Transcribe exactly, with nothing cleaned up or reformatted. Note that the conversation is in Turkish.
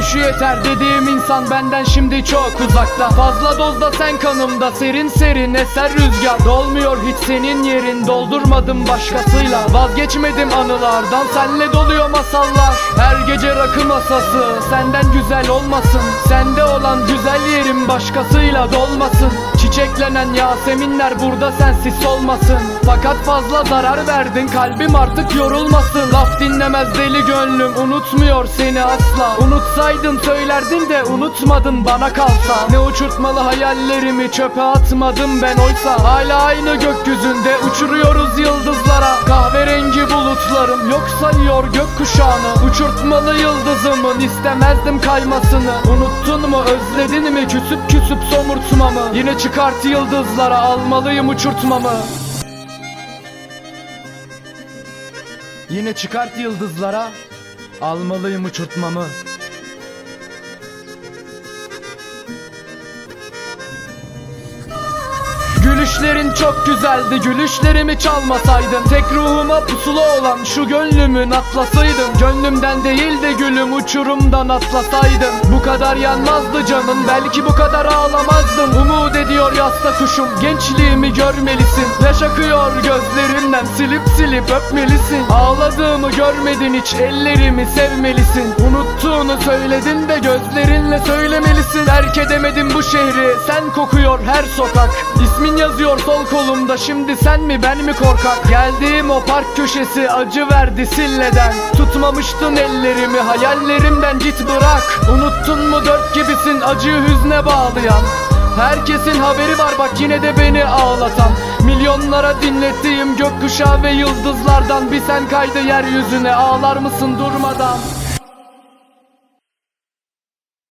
gülüşü yeter dediğim insan benden şimdi çok uzakta. Fazla dozda sen kanımda, serin serin eser rüzgar. Dolmuyor hiç senin yerin, doldurmadım başkasıyla. Vazgeçmedim anılardan, senle doluyor masallar. Her gece rakı masası, senden güzel olmasın. Sende olan güzel yerim başkasıyla dolmasın. Çiçeklenen yaseminler burada sensiz olmasın. Fakat fazla zarar verdin, kalbim artık yorulmasın. Laf dinlemez deli gönlüm, unutmuyor seni asla. Unutsaydın söylerdin de unutmadın bana kalsa. Ne uçurtmalı hayallerimi çöpe atmadım ben oysa. Hala aynı gökyüzünde uçuruyoruz yıldızlara. Kahverengi bulutlarım yok sayıyor gökkuşağını. Uçurtmalı yıldızımın istemezdim kaymasını. Unuttun mu, özledin mi küsüp küsüp somurtmamı? Yine çıkart yıldızlara, almalıyım uçurtmamı. Yine çıkart yıldızlara, almalıyım uçurtmamı. Gülüşlerin çok güzeldi, gülüşlerimi çalmasaydın. Tek ruhuma pusulu olan şu gönlümün atlasıydın. Gönlümden değil de gülüm uçurumdan atlasaydın. Bu kadar yanmazdı canın, belki bu kadar ağlamazdın. Umut ediyor yasta kuşum, gençliğimi görmelisin. Yaş akıyor gözlerimden, silip silip öpmelisin. Ağladığımı görmedin hiç, ellerimi sevmelisin. Unuttuğunu söyledin de gözlerinle söylemelisin. Terk edemedim bu şehri, sen kokuyor her sokak. İsmin yazıyor sol kolumda, şimdi sen mi ben mi korkak? Geldiğim o park köşesi acı verdi silleden. Tutmamıştın ellerimi, hayallerimden git bırak. Unuttun mu dört gibisin acıyı hüzne bağlayan. Herkesin haberi var bak yine de beni ağlatan. Milyonlara dinlettiğim gökkuşağı ve yıldızlardan bir sen kaydı yeryüzüne. Ağlar mısın durmadan?